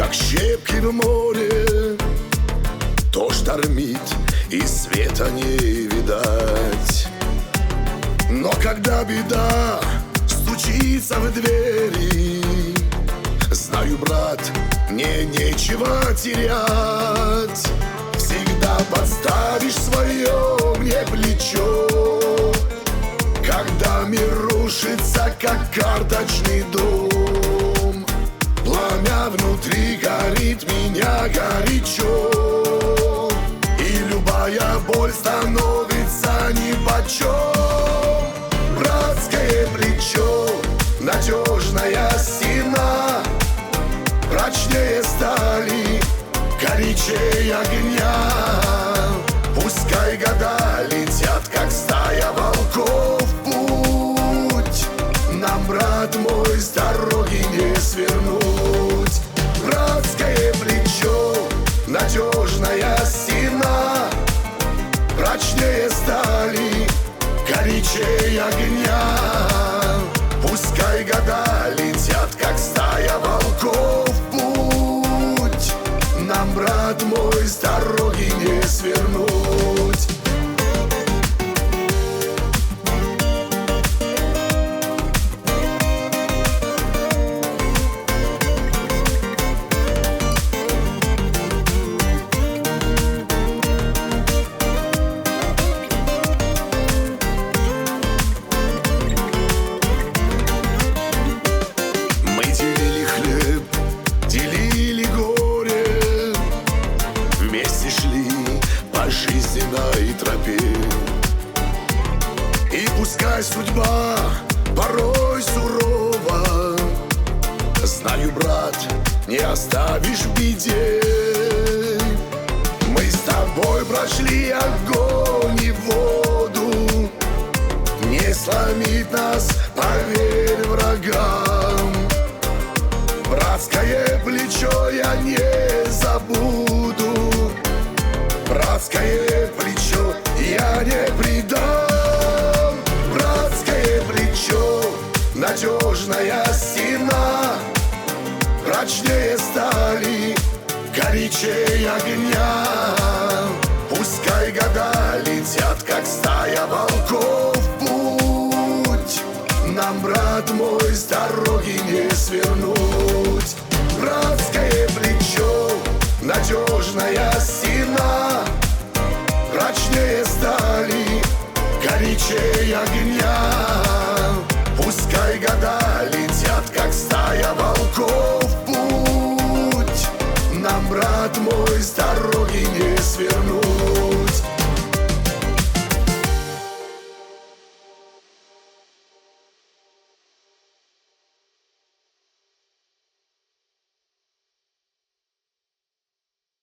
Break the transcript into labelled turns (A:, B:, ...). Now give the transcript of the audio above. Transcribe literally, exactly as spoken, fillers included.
A: как щепки в море. То штормит, и света не видать. Но когда беда стучится в двери, знаю, брат, мне нечего терять. Всегда подставишь свое мне плечо, когда мир рушится, как карточный дом. Пламя внутри горит, меня горячо, и любая боль становится нипочем. Братское плечо, надежная стена, прочнее стали, горячее огня. Пускай года летят, как стая волков в путь, нам, брат мой, с дороги не свернуть. Братское плечо, надежная стена, прочнее стали, горячее огня. Пускай года летят, как стая волков в путь, нам, брат мой, с дороги не свернуть. Жизненной тропе. И пускай судьба порой сурова, знаю, брат, не оставишь в беде. Мы с тобой прошли огонь и воду, не сломит нас, поверь врагам. Братское плечо я не забуду, братское плечо я не предам. Братское плечо, надежная стена, прочнее стали, горячее огня. Пускай года летят, как стая волков в путь, нам, брат мой, с дороги не свернуть. Братское плечо, надежная стена, прочнее стали, горячее огня. Пускай года летят, как стая волков в путь, нам, брат мой, с дороги не свернуть.